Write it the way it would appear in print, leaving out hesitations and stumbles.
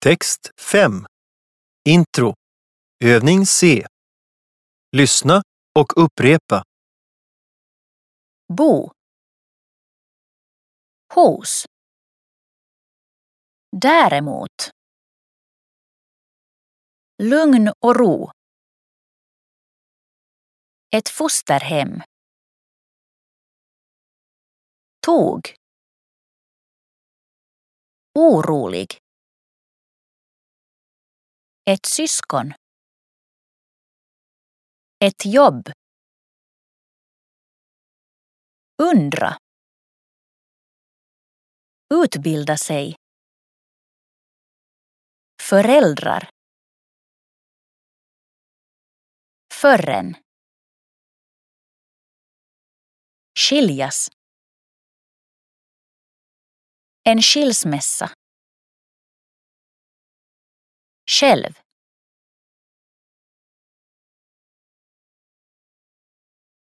Text 5. Intro. Övning C. Lyssna och upprepa. Bo. Hos. Däremot. Lugn och ro. Ett fosterhem. Tog. Orolig. Ett syskon. Ett jobb. Undra. Utbilda sig. Föräldrar. Förrän. Skiljas. En skilsmässa. Själv.